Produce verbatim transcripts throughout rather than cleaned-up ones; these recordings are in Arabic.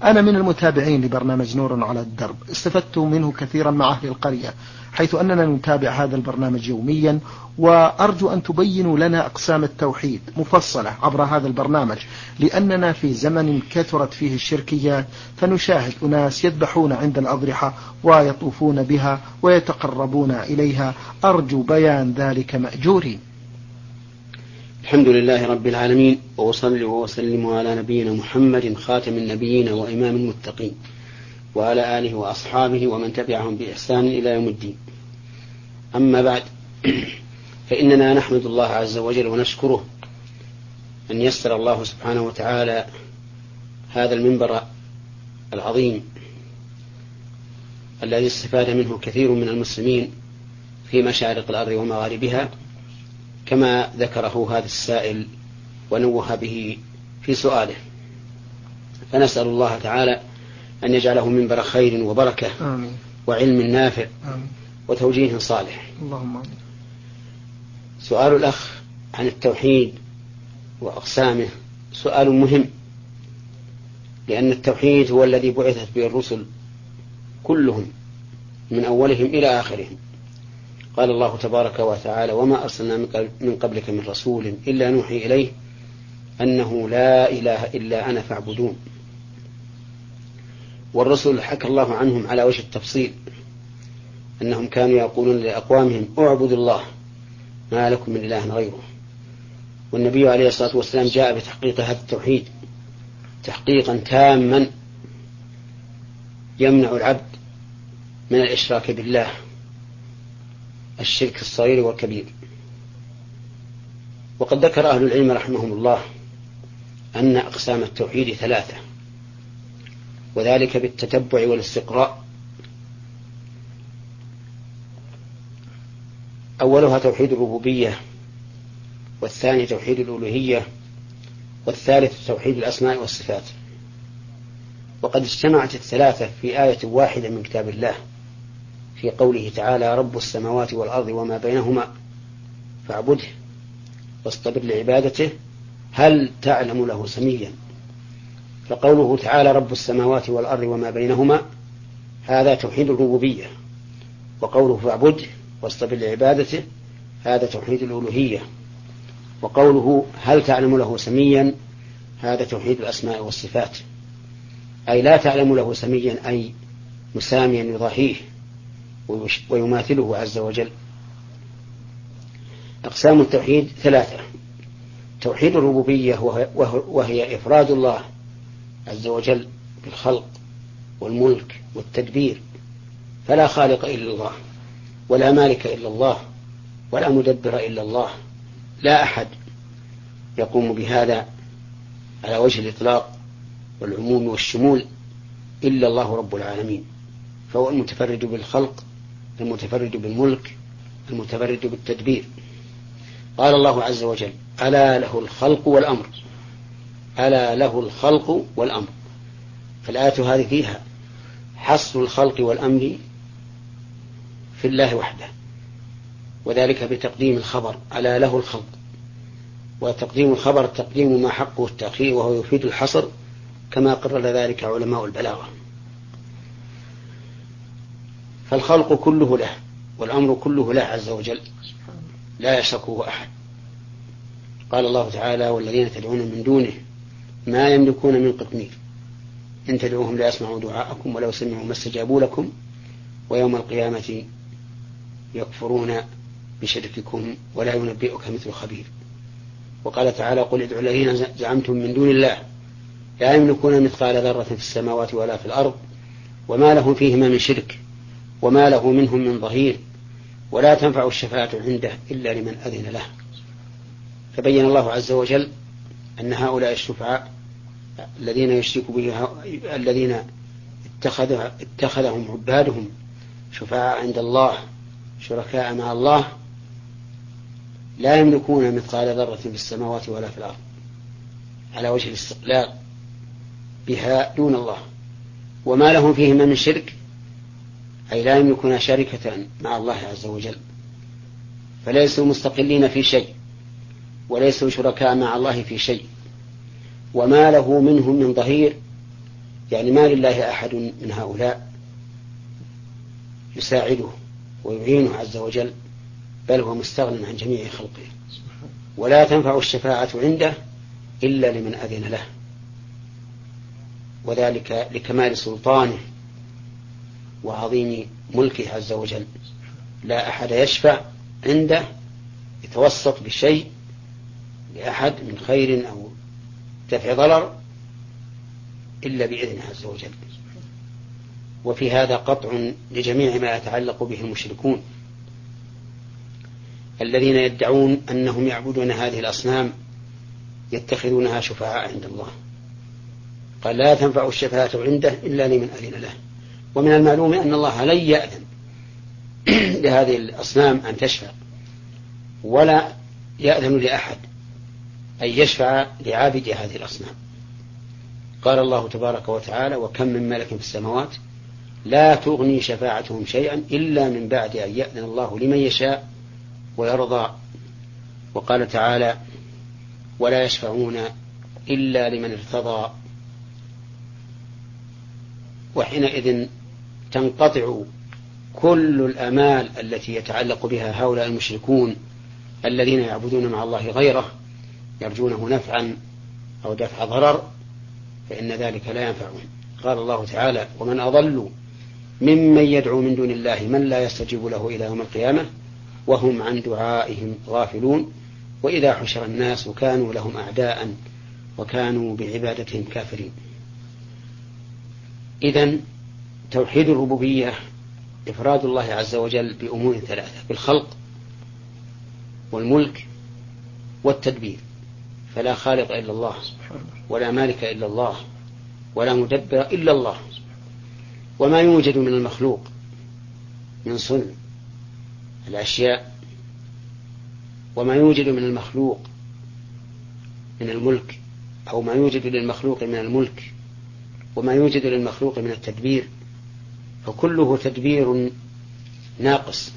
أنا من المتابعين لبرنامج نور على الدرب، استفدت منه كثيرا مع أهل القرية، حيث أننا نتابع هذا البرنامج يوميا، وأرجو أن تبينوا لنا أقسام التوحيد مفصلة عبر هذا البرنامج، لأننا في زمن كثرت فيه الشركيات، فنشاهد أناس يذبحون عند الأضرحة ويطوفون بها ويتقربون إليها، أرجو بيان ذلك مأجورين. الحمد لله رب العالمين، وأصلي وأسلم على نبينا محمد خاتم النبيين وإمام المتقين، وعلى آله وأصحابه ومن تبعهم بإحسان إلى يوم الدين. أما بعد، فإننا نحمد الله عز وجل ونشكره أن يسر الله سبحانه وتعالى هذا المنبر العظيم الذي استفاد منه كثير من المسلمين في مشارق الأرض ومغاربها، كما ذكره هذا السائل ونوه به في سؤاله. فنسأل الله تعالى أن يجعله منبر خير وبركة آمين. وعلم نافع آمين. وتوجيه صالح. اللهم آمين. سؤال الأخ عن التوحيد وأقسامه سؤال مهم، لأن التوحيد هو الذي بعثت به الرسل كلهم من أولهم إلى آخرهم. قال الله تبارك وتعالى: وما أرسلنا من قبلك من رسول إلا نوحي إليه أنه لا إله إلا أنا فاعبدون. والرسل حكى الله عنهم على وجه التفصيل أنهم كانوا يقولون لأقوامهم: اعبدوا الله ما لكم من إله غيره. والنبي عليه الصلاة والسلام جاء بتحقيق هذا التوحيد تحقيقا تاما يمنع العبد من الإشراك بالله، الشرك الصغير والكبير. وقد ذكر أهل العلم رحمهم الله أن أقسام التوحيد ثلاثة، وذلك بالتتبع والاستقراء. أولها توحيد الربوبية، والثاني توحيد الألوهية، والثالث توحيد الأسماء والصفات. وقد اجتمعت الثلاثة في آية واحدة من كتاب الله في قوله تعالى: رب السماوات والأرض وما بينهما فاعبده واصطبر لعبادته هل تعلم له سميا. فقوله تعالى رب السماوات والأرض وما بينهما هذا توحيد الربوبية، وقوله فاعبده واصطبر لعبادته هذا توحيد الألوهية، وقوله هل تعلم له سميا هذا توحيد الأسماء والصفات، أي لا تعلم له سميا أي مساميا يضاهيه ويماثله عز وجل. أقسام التوحيد ثلاثة: توحيد الربوبية وهي إفراد الله عز وجل بالخلق والملك والتدبير، فلا خالق إلا الله، ولا مالك إلا الله، ولا مدبر إلا الله، لا أحد يقوم بهذا على وجه الإطلاق والعموم والشمول إلا الله رب العالمين، فهو المتفرد بالخلق، المتفرد بالملك، المتفرد بالتدبير. قال الله عز وجل: ألا له الخلق والأمر، ألا له الخلق والأمر. فالآية هذه فيها حصر الخلق والأمر في الله وحده، وذلك بتقديم الخبر ألا له الخلق، وتقديم الخبر تقديم ما حقه التأخير وهو يفيد الحصر، كما قرر ذلك علماء البلاغة. فالخلق كله له والأمر كله له عز وجل، لا يشركه أحد. قال الله تعالى: والذين تدعون من دونه ما يملكون من قطمير إن تدعوهم لا يسمعوا دعاءكم ولو سمعوا ما استجابوا لكم ويوم القيامة يكفرون بشرككم ولا ينبئك مثل خبير. وقال تعالى: قل ادعوا الذين زعمتم من دون الله لا يملكون مثقال ذرة في السماوات ولا في الأرض وما لهم فيهما من شرك وما له منهم من ظهير ولا تنفع الشفاعة عنده إلا لمن أذن له. فبين الله عز وجل أن هؤلاء الشفعاء الذين يشرك به الذين اتخذهم عبادهم شفعاء عند الله شركاء مع الله لا يملكون مثقال ذرة في السماوات ولا في الأرض، على وجه الاستقلال بها دون الله. وما لهم فيهما من شرك أي لا يملكون شركة مع الله عز وجل، فليسوا مستقلين في شيء وليسوا شركاء مع الله في شيء. وما له منهم من ظهير يعني ما لله أحد من هؤلاء يساعده ويعينه عز وجل، بل هو مستغن عن جميع خلقه. ولا تنفع الشفاعة عنده إلا لمن أذن له، وذلك لكمال سلطانه وعظيم ملكه عز وجل. لا أحد يشفع عنده يتوسط بشيء لأحد من خير أو دفع ضرر إلا بإذنه عز وجل. وفي هذا قطع لجميع ما يتعلق به المشركون الذين يدعون أنهم يعبدون هذه الأصنام يتخذونها شفعاء عند الله. قال لا تنفع الشفاعة عنده إلا لمن أذن له. ومن المعلوم أن الله لن يأذن لهذه الأصنام أن تشفع، ولا يأذن لأحد أن يشفع لعابد هذه الأصنام. قال الله تبارك وتعالى وكم من ملك في السماوات لا تغني شفاعتهم شيئا إلا من بعد أن يأذن الله لمن يشاء ويرضى. وقال تعالى ولا يشفعون إلا لمن ارتضى. وحينئذ تنقطع كل الآمال التي يتعلق بها هؤلاء المشركون الذين يعبدون مع الله غيره يرجونه نفعا أو دفع ضرر، فإن ذلك لا ينفعهم. قال الله تعالى ومن أضل ممن يدعو من دون الله من لا يستجيب له إلى يوم القيامة وهم عن دعائهم غافلون وإذا حشر الناس كانوا لهم أعداء وكانوا بعبادتهم كافرين. إذن توحيد الربوبية إفراد الله عز وجل بأمور ثلاثة: بالخلق والملك والتدبير. فلا خالق إلا الله، ولا مالك إلا الله، ولا مدبر إلا الله. وما يوجد من المخلوق من صنع الأشياء، وما يوجد من المخلوق من الملك، أو ما يوجد للمخلوق من الملك، وما يوجد للمخلوق من التدبير، فكله تدبير ناقص،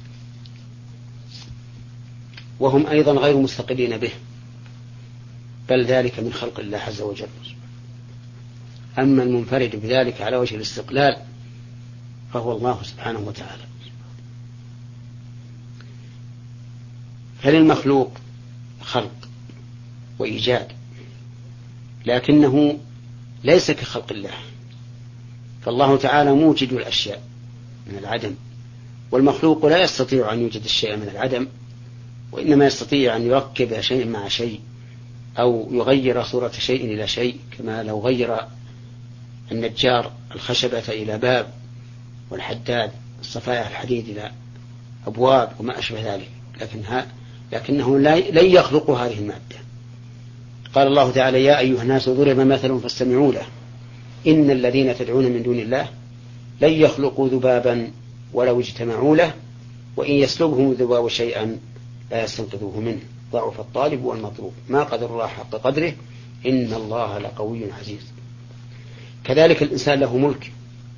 وهم أيضا غير مستقلين به، بل ذلك من خلق الله عز وجل. أما المنفرد بذلك على وجه الاستقلال فهو الله سبحانه وتعالى. فللمخلوق خلق وإيجاد، لكنه ليس كخلق الله، فالله تعالى موجد الأشياء من العدم، والمخلوق لا يستطيع أن يوجد الشيء من العدم، وإنما يستطيع أن يركب شيء مع شيء أو يغير صورة شيء إلى شيء، كما لو غير النجار الخشبة إلى باب، والحداد الصفائح الحديد إلى أبواب وما أشبه ذلك، لكن ها لكنه لن يخلق هذه المادة. قال الله تعالى يا أيها الناس ضرب مثل فاستمعوا له إن الذين تدعون من دون الله لن يخلقوا ذبابا ولو اجتمعوا له وإن يسلبهم الذباب شيئا لا يستنقذوه منه ضعف الطالب والمطلوب ما قدر الله حق قدره إن الله لقوي عزيز. كذلك الإنسان له ملك.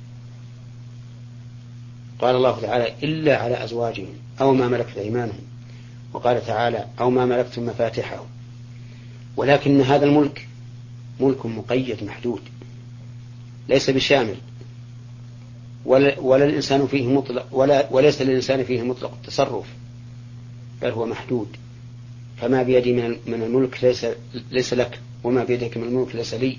قال الله تعالى إلا على أزواجهم أو ما ملكت أيمانهم، وقال تعالى أو ما ملكتم مفاتحه. ولكن هذا الملك ملك مقيد محدود ليس بشامل، ولا, ولا الإنسان فيه مطلق ولا وليس للإنسان فيه مطلق التصرف، بل هو محدود. فما بيدي من الملك ليس, ليس لك، وما بيدك من الملك ليس لي.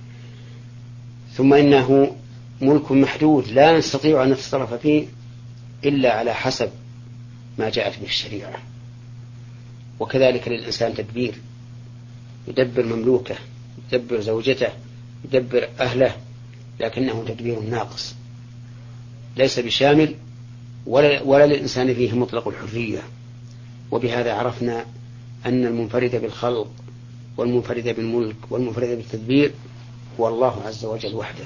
ثم إنه ملك محدود لا نستطيع أن نتصرف فيه إلا على حسب ما جاءت به الشريعة. وكذلك للإنسان تدبير، يدبر مملوكه، يدبر زوجته، يدبر أهله، لكنه تدبير ناقص ليس بشامل، ولا, ولا للإنسان فيه مطلق الحرية. وبهذا عرفنا أن المنفرد بالخلق والمنفرد بالملك والمنفرد بالتدبير هو الله عز وجل وحده.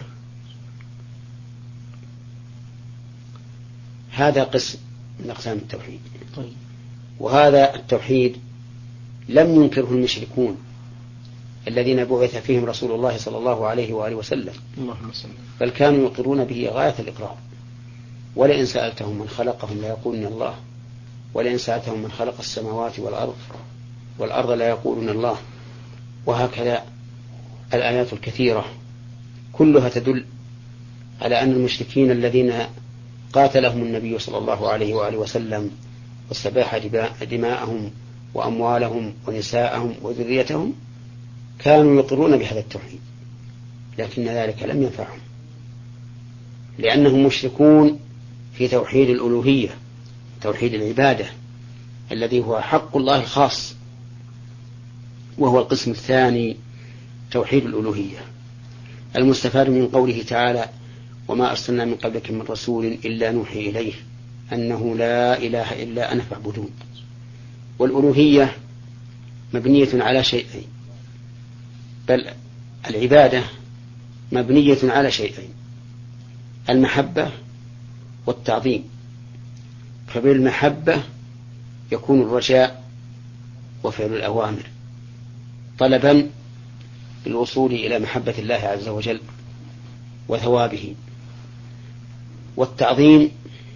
هذا قسم من أقسام التوحيد. وهذا التوحيد لم ينكره المشركون الذين بعث فيهم رسول الله صلى الله عليه وآله وسلم، بل كانوا يقرون به غاية الإقرار. ولئن سألتهم من خلقهم ليقولن الله، ولئن سألتهم من خلق السماوات والأرض والأرض لا يقولون الله. وهكذا الآيات الكثيرة كلها تدل على أن المشركين الذين قاتلهم النبي صلى الله عليه وآله وسلم واستباح دماءهم وأموالهم ونساءهم وذريتهم كانوا يقرون بهذا التوحيد، لكن ذلك لم ينفعهم، لأنهم مشركون في توحيد الألوهية، توحيد العبادة الذي هو حق الله الخاص، وهو القسم الثاني توحيد الألوهية. المستفاد من قوله تعالى: وما أرسلنا من قبلك من رسول إلا نوحي إليه أنه لا إله إلا أنا فاعبدون. والألوهية مبنية على شيئين، بل العبادة مبنية على شيئين: المحبة والتعظيم. فبالمحبة يكون الرجاء وفعل الأوامر طلبا بالوصول إلى محبة الله عز وجل وثوابه. والتعظيم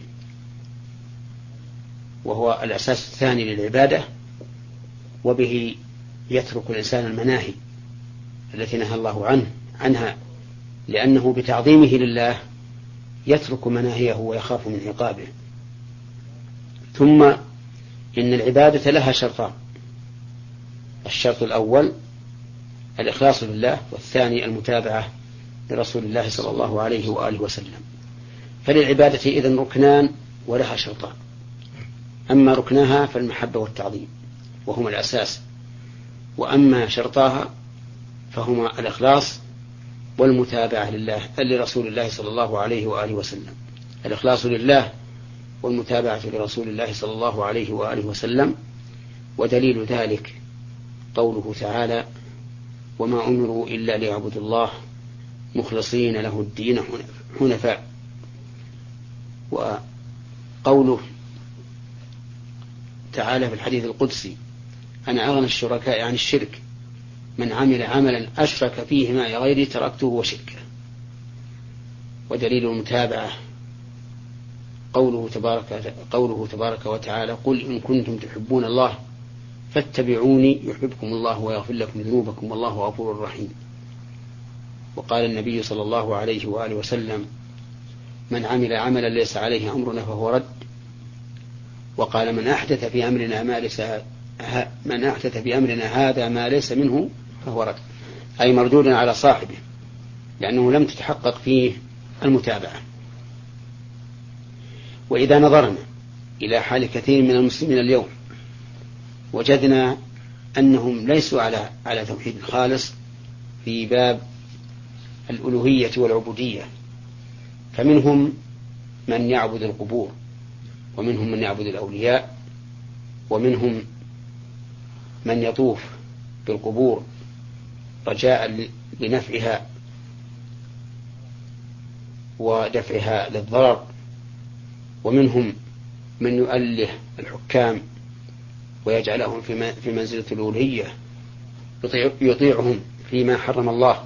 وهو الأساس الثاني للعبادة، وبه يترك الإنسان المناهي التي نهى الله عنه عنها، لأنه بتعظيمه لله يترك مناهيه ويخاف من عقابه. ثم إن العبادة لها شرطان: الشرط الأول الإخلاص لله، والثاني المتابعة لرسول الله صلى الله عليه وآله وسلم. فللعبادة إذن ركنان ولها شرطان، أما ركنها فالمحبة والتعظيم وهما الأساس، وأما شرطاها فهما الإخلاص والمتابعة لله لرسول الله صلى الله عليه وآله وسلم. الإخلاص لله والمتابعة لرسول الله صلى الله عليه وآله وسلم. ودليل ذلك قوله تعالى: وما أمروا إلا ليعبدوا الله مخلصين له الدين حنفاء. وقوله تعالى في الحديث القدسي: أنا أغنى الشركاء عن الشرك، من عمل عملا أشرك فيه معي غيري تركته وشركه. ودليل المتابعة قوله تبارك, قوله تبارك وتعالى: قل إن كنتم تحبون الله فاتبعوني يحببكم الله ويغفر لكم ذنوبكم والله غفور رحيم. وقال النبي صلى الله عليه وآله وسلم: من عمل عملا ليس عليه أمرنا فهو رد. وقال: من أحدث في أمرنا ما ليس من أحدث في أمرنا هذا ما ليس منه فهو رد، أي مردود على صاحبه، لأنه لم تتحقق فيه المتابعة. وإذا نظرنا إلى حال كثير من المسلمين اليوم وجدنا أنهم ليسوا على على توحيد خالص في باب الألوهية والعبودية، فمنهم من يعبد القبور، ومنهم من يعبد الأولياء، ومنهم من يطوف بالقبور رجاء لنفعها ودفعها للضرر، ومنهم من يؤله الحكام ويجعلهم في منزلة الألوهية، يطيعهم فيما حرم الله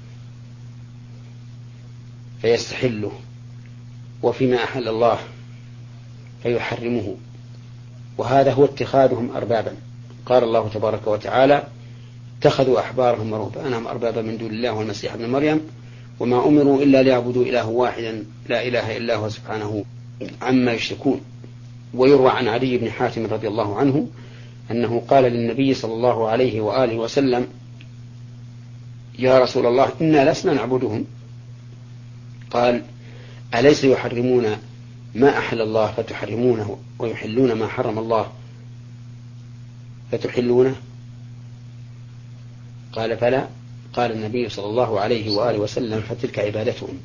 فيستحله، وفيما أحل الله فيحرمه، وهذا هو اتخاذهم أربابا. قال الله تبارك وتعالى: اتخذوا أحبارهم ورهبانهم أربابا من دون الله والمسيح ابن مريم وما أمروا إلا ليعبدوا إله واحدا لا إله إلا هو سبحانه عما يشركون. ويروى عن علي بن حاتم رضي الله عنه أنه قال للنبي صلى الله عليه وآله وسلم: يا رسول الله إنا لسنا نعبدهم. قال: أليس يحرمون ما أحل الله فتحرمونه ويحلون ما حرم الله فتحلونه؟ قال: فلا. قال النبي صلى الله عليه وآله وسلم: فتلك عبادتهم.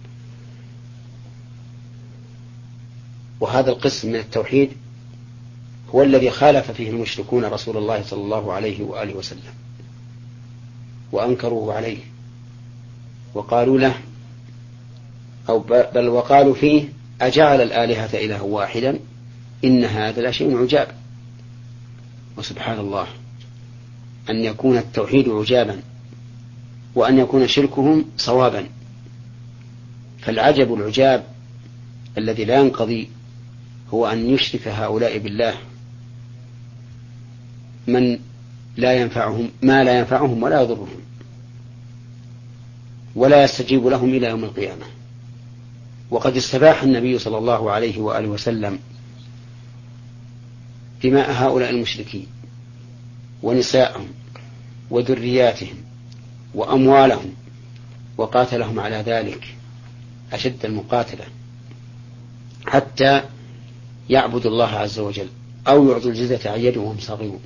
وهذا القسم من التوحيد هو الذي خالف فيه المشركون رسول الله صلى الله عليه وآله وسلم وأنكروه عليه، وقالوا له أو بل وقالوا فيه: أجعل الآلهة إله واحدا إن هذا لشيء عجاب. وسبحان الله أن يكون التوحيد عجابا وأن يكون شركهم صوابا. فالعجب العجاب الذي لا ينقضي هو أن يشرك هؤلاء بالله من لا ينفعهم ما لا ينفعهم ولا يضرهم، ولا يستجيب لهم إلى يوم القيامة. وقد استباح النبي صلى الله عليه وآله وسلم دماء هؤلاء المشركين ونساءهم وذرياتهم وأموالهم، وقاتلهم على ذلك أشد المقاتلة حتى يعبدوا الله عز وجل أو يعطوا الجزية عن يد وهم صاغرون.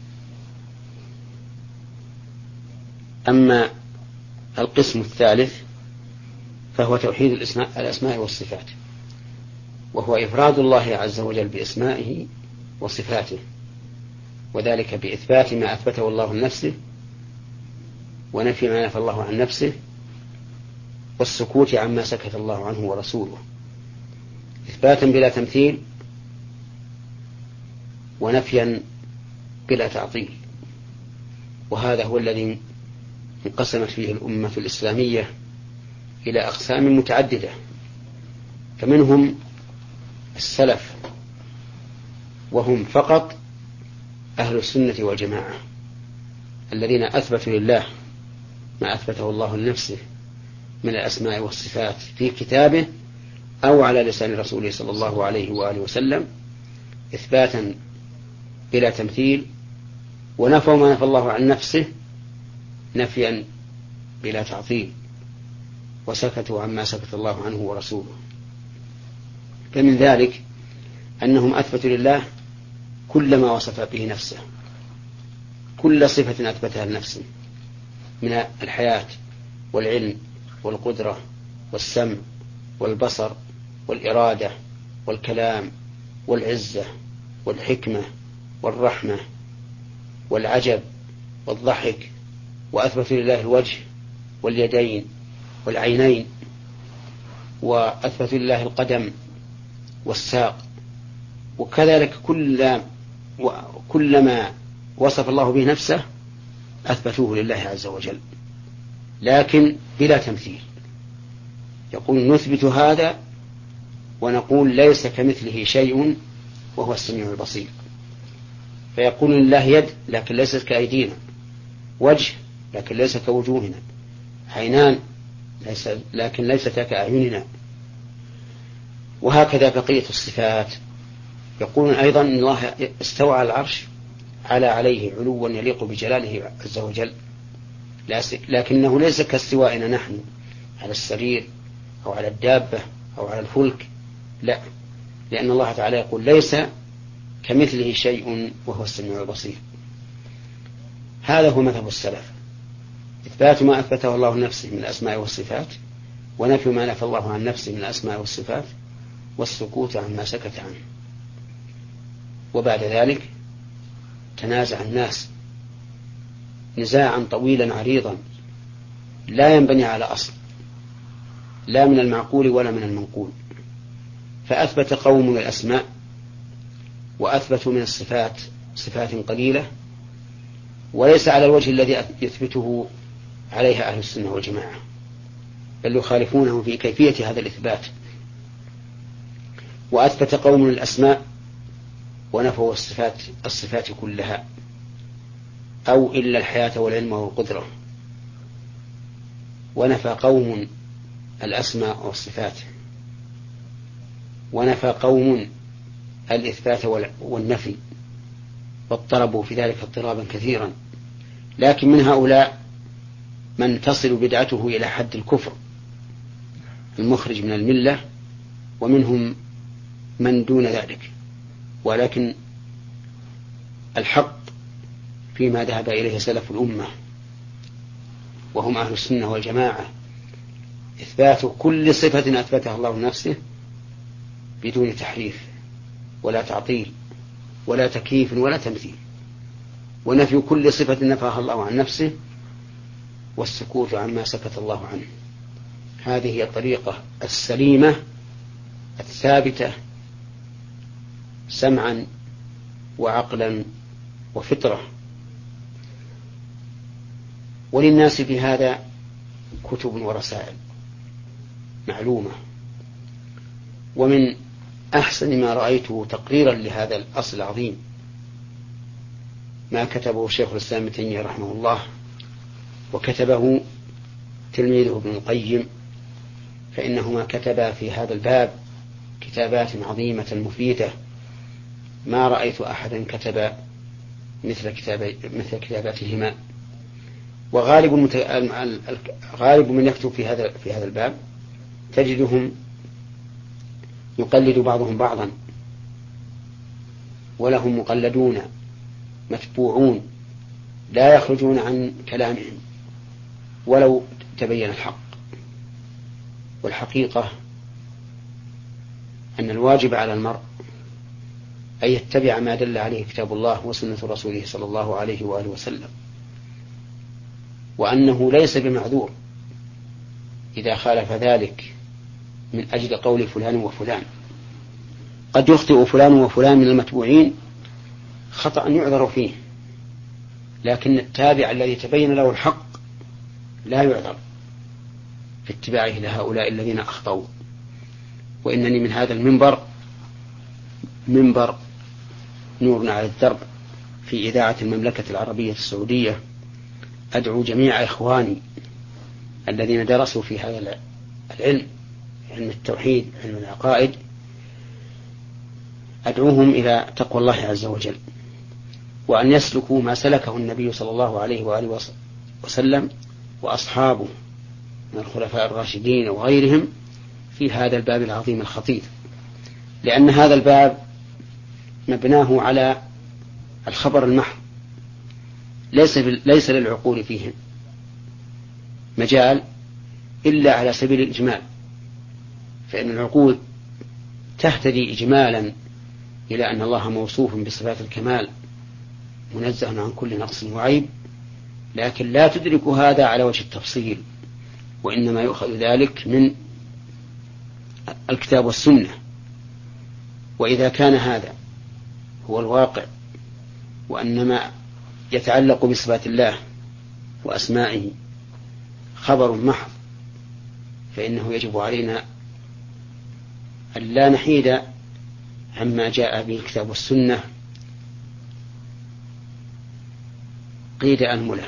أما القسم الثالث فهو توحيد الأسماء والصفات، وهو إفراد الله عز وجل بأسمائه وصفاته، وذلك بإثبات ما أثبته الله لنفسه ونفي ما نفى الله عن نفسه، والسكوت عما سكت الله عنه ورسوله، إثباتا بلا تمثيل ونفيا بلا تعطيل. وهذا هو الذي انقسمت فيه الأمة الإسلامية إلى أقسام متعددة، فمنهم السلف وهم فقط أهل السنة والجماعة الذين أثبتوا لله ما أثبته الله لنفسه من الأسماء والصفات في كتابه أو على لسان رسوله صلى الله عليه وآله وسلم إثباتا بلا تمثيل، ونفوا ما نفى الله عن نفسه نفيا بلا تعطيل، وسكتوا عما سكت الله عنه ورسوله. فمن ذلك أنهم أثبتوا لله كل ما وصف به نفسه، كل صفة أثبتها لنفسه من الحياة والعلم والقدرة والسمع والبصر والإرادة والكلام والعزة والحكمة والرحمة والعجب والضحك، وأثبتوا لله الوجه واليدين والعينين، وأثبتوا لله القدم والساق، وكذلك كل كل ما وصف الله به نفسه أثبتوه لله عز وجل، لكن بلا تمثيل. يقول نثبت هذا ونقول ليس كمثله شيء وهو السميع البصير. فيقول لله يد لكن ليست كأيدينا، وجه لكن ليس كوجوهنا، عينان ليس لكن ليستا كأعيننا، وهكذا بقية الصفات. يقولون أيضا إن الله استوى على العرش على عليه علوا يليق بجلاله عز وجل، لكنه ليس كاستوائنا نحن على السرير أو على الدابة أو على الفلك، لا، لأن الله تعالى يقول ليس كمثله شيء وهو السميع البصير. هذا هو مذهب السلف، إثبات ما أثبته الله نفسه من الأسماء والصفات، ونفي ما نفى الله عن نفسه من الأسماء والصفات، والسكوت عما سكت عنه. وبعد ذلك تنازع الناس نزاعا طويلا عريضا لا ينبني على أصل، لا من المعقول ولا من المنقول. فأثبت قوم الأسماء وأثبتوا من الصفات صفات قليلة، وليس على الوجه الذي يثبته عليها أهل السنة والجماعة، بل يخالفونه في كيفية هذا الإثبات. وأثبت قوم الأسماء ونفوا الصفات الصفات كلها أو إلا الحياة والعلم والقدرة، ونفى قوم الأسماء والصفات، ونفى قوم الإثبات والنفي، واضطربوا في ذلك اضطرابا كثيرا. لكن من هؤلاء من تصل بدعته إلى حد الكفر المخرج من الملة، ومنهم من دون ذلك، ولكن الحق فيما ذهب إليه سلف الأمة وهم أهل السنة والجماعة إثبات كل صفة أثبتها الله نفسه بدون تحريف ولا تعطيل ولا تكييف ولا تمثيل، ونفي كل صفة نفاها الله عن نفسه، والسكوت عما سكت الله عنه. هذه هي الطريقة السليمة الثابتة سمعا وعقلا وفطرة. وللناس في هذا كتب ورسائل معلومة، ومن أحسن ما رأيته تقريرا لهذا الأصل العظيم ما كتبه شيخ الإسلام ابن تيمية رحمه الله، وكتبه تلميذه ابن القيم، فإنهما كتبا في هذا الباب كتابات عظيمة مفيدة ما رأيت أحدا كتب مثل كتاب مثل كتاباتهما. وغالب المت... غالب من يكتب في هذا في هذا الباب تجدهم يقلد بعضهم بعضا، ولهم مقلدون متبوعون لا يخرجون عن كلامهم ولو تبين الحق. والحقيقة أن الواجب على المرء أن يتبع ما دل عليه كتاب الله وسنة رسوله صلى الله عليه وآله وسلم، وأنه ليس بمعذور إذا خالف ذلك من أجل قول فلان وفلان. قد يخطئ فلان وفلان من المتبوعين خطأ يعذر فيه، لكن التابع الذي تبين له الحق لا يعذر في اتباعه لهؤلاء الذين أخطأوا. وإنني من هذا المنبر، منبر نورنا على الدرب في إذاعة المملكة العربية السعودية، أدعو جميع إخواني الذين درسوا في هذا العلم، علم التوحيد، علم العقائد، أدعوهم إلى تقوى الله عز وجل، وأن يسلكوا ما سلكه النبي صلى الله عليه وآله وسلم وأصحابه من الخلفاء الراشدين وغيرهم في هذا الباب العظيم الخطير، لأن هذا الباب مبناه على الخبر المحض، ليس ليس للعقول فيه مجال إلا على سبيل الإجمال، فإن العقول تهتدي إجمالا إلى أن الله موصوف بصفات الكمال منزه عن كل نقص وعيب، لكن لا تدرك هذا على وجه التفصيل، وإنما يؤخذ ذلك من الكتاب والسنة. وإذا كان هذا هو الواقع، وأن ما يتعلق بصفات الله وأسمائه خبر محض، فإنه يجب علينا أن لا نحيد عما جاء به الكتاب والسنة قيد أنملة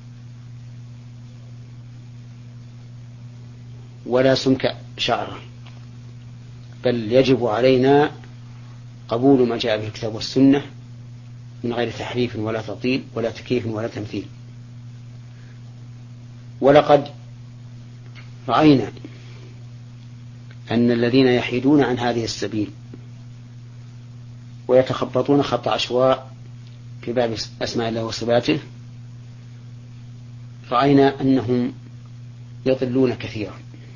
ولا سمك شعره، بل يجب علينا قبول ما جاء به الكتاب والسنة من غير تحريف ولا تطيل ولا تكييف ولا تمثيل. ولقد رأينا أن الذين يحيدون عن هذه السبيل ويتخبطون خط عشواء في باب أسماء الله وصفاته، رأينا أنهم يضلون كثيرا،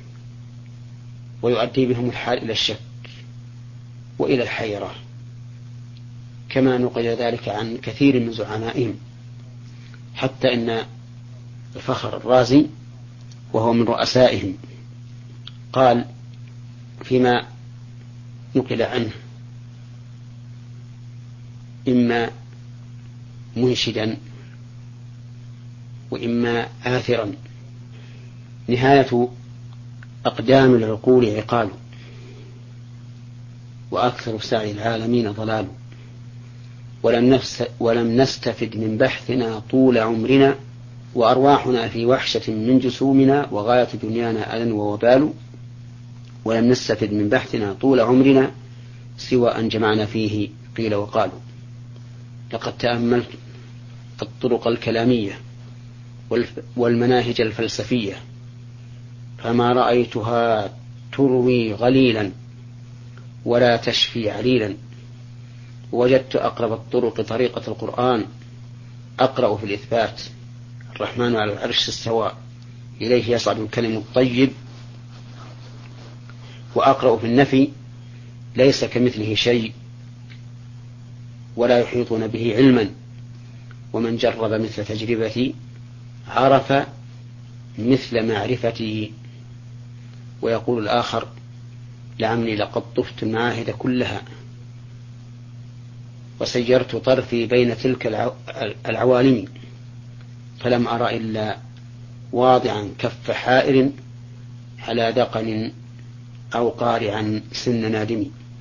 ويؤدي بهم الحال إلى الشك وإلى الحيرة، كما نقل ذلك عن كثير من زعمائهم، حتى إن الفخر الرازي وهو من رؤسائهم قال فيما نقل عنه: إما منشدا وإما آثرا، نهاية أقدام العقول عقال، وأكثر سعي العالمين ضلال، ولم, ولم نستفد من بحثنا طول عمرنا، وأرواحنا في وحشة من جسومنا، وغاية دنيانا أذى ووبال، ولم نستفد من بحثنا طول عمرنا سوى أن جمعنا فيه قيل وقالوا. لقد تأملت الطرق الكلامية والمناهج الفلسفية فما رأيتها تروي غليلا ولا تشفي عليلا، وجدت أقرب الطرق طريقة القرآن، أقرأ في الإثبات: الرحمن على العرش استوى إليه يصعد الكلم الطيب، وأقرأ في النفي: ليس كمثله شيء ولا يحيطون به علما، ومن جرب مثل تجربتي عرف مثل معرفتي. ويقول الآخر: لعمري لقد طفت المعاهد كلها وسيرت طرفي بين تلك العوالم، فلم أرى إلا واضعا كف حائر على دقن أو قارعا سن نادم.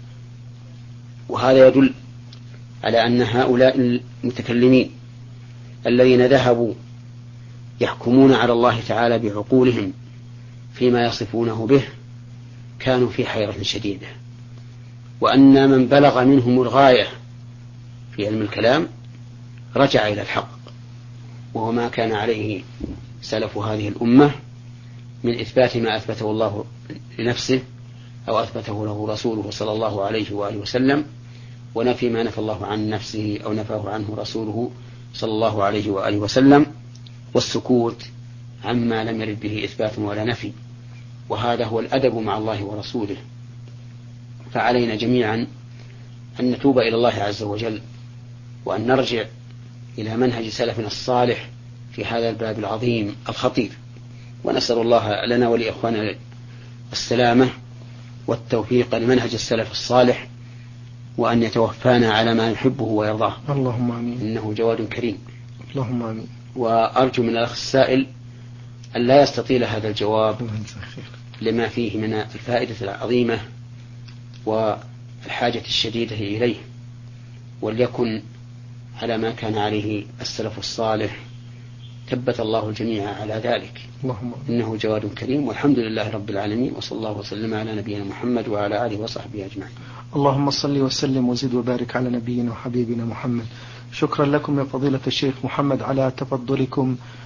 وهذا يدل على أن هؤلاء المتكلمين الذين ذهبوا يحكمون على الله تعالى بعقولهم فيما يصفونه به كانوا في حيرة شديدة، وأن من بلغ منهم الغاية في علم الكلام رجع إلى الحق، وهو ما كان عليه سلف هذه الأمة من إثبات ما أثبته الله لنفسه أو أثبته له رسوله صلى الله عليه وآله وسلم، ونفي ما نفى الله عن نفسه أو نفاه عنه رسوله صلى الله عليه وآله وسلم، والسكوت عما لم يرد به إثبات ولا نفي. وهذا هو الأدب مع الله ورسوله. فعلينا جميعا أن نتوب إلى الله عز وجل، وأن نرجع إلى منهج سلفنا الصالح في هذا الباب العظيم الخطير، ونسأل الله لنا ولإخواننا السلامة والتوفيق لمنهج السلف الصالح، وأن يتوفانا على ما يحبه ويرضاه. اللهم آمين. إنه جواد كريم. اللهم آمين. وأرجو من الأخ السائل أن لا يستطيل هذا الجواب لما فيه من الفائدة العظيمة والحاجة الشديدة إليه، وليكن على ما كان عليه السلف الصالح، ثبت الله الجميع على ذلك. اللهم إنه جواد كريم، والحمد لله رب العالمين، وصلى الله وسلم على نبينا محمد وعلى آله وصحبه أجمعين. اللهم صل وسلم وزد وبارك على نبينا وحبيبنا محمد. شكرا لكم يا فضيلة الشيخ محمد على تفضلكم